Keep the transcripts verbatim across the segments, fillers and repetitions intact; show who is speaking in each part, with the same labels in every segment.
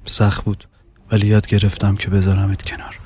Speaker 1: سخت بود ولی یاد گرفتم که بذارمت کنار.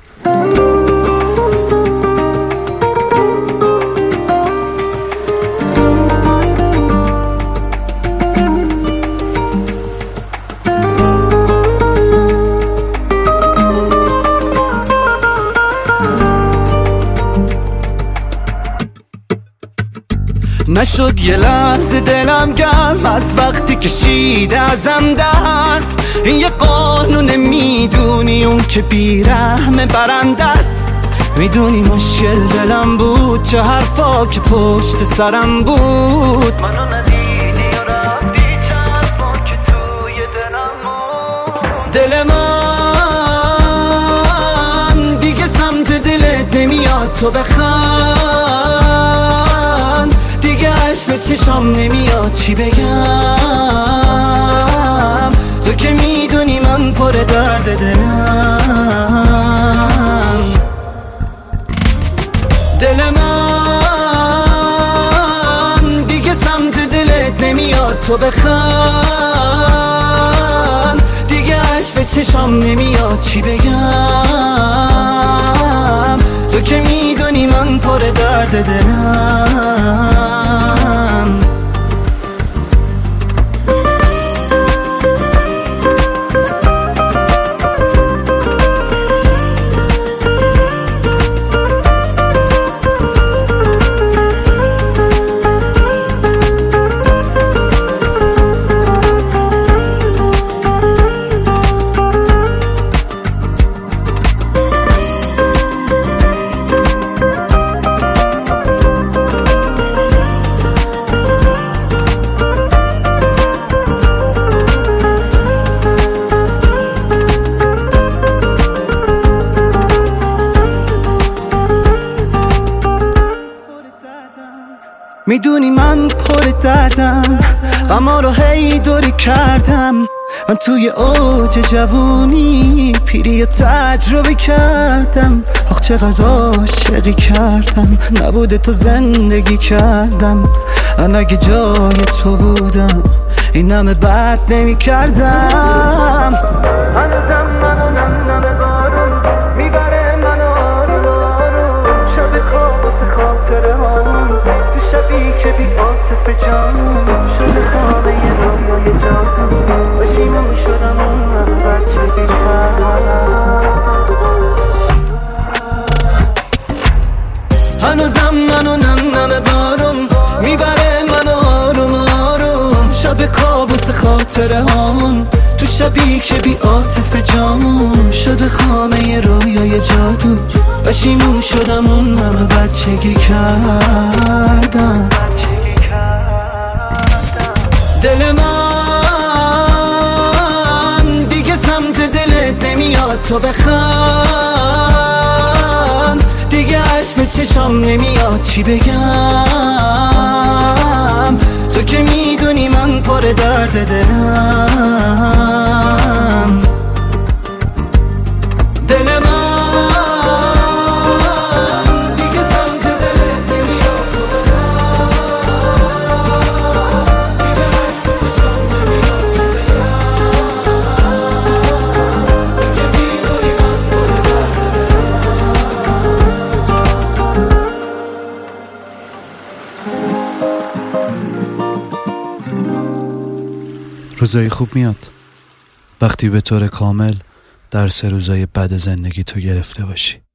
Speaker 2: نشد یه لحظه دلم گرم از وقتی کشیده ازم دست. این یه قانون میدونی اون که بیرحم برنده است. میدونی مشکل دلم بود چه حرفا که پشت سرم بود. منو ندیدی و رفتی چه حرفا که توی دلم بود. دل من دیگه سمت دلت نمیاد تو بخند. به چشام نمیاد چی بگم. تو که میدونی من پر درد دلم. دل من دیگه سمت دلت نمیاد تو بخند. دیگه عشق به چشام نمیاد چی بگم. تو که میدونی من پر درد دلم. میدونی من پر دردم، غما رو هی دوری کردم. من توی اوج جوونی پیری و تجربه کردم. آخ چقدر عاشقی کردم، نبوده تو زندگی کردم. من اگه جای تو بودم این همه بد نمی کردم. هنوزم منو نم بارون میبره منو آروم آروم. شب خواب واسه خاطره هامون تو شبی که بی عاطف جانون. شده خانه یه رویای جادو بشیمون شدم اون من بچه بیتر. هنوزم منو نم نم بارون میبره منو آروم آروم. شب کابوس خاطره هامون تو شبی که بی عاطف جامون. شده خامه ی رویای جادو بشیمون شدم اون همه بچگی کردم. دل من دیگه سمت دلت نمیاد تو بخند. دیگه عشق به چشام نمیاد چی بگم. تو که میدونی من پر درد دلم. دل من دیگه سمت دلت نمیاد تو بخند. دیگه عشق به چشام نمیاد چی بگم. تو که میدونی من پر درد
Speaker 1: روزای خوب میاد وقتی به طور کامل درس روزای بد زندگی تو گرفته باشی.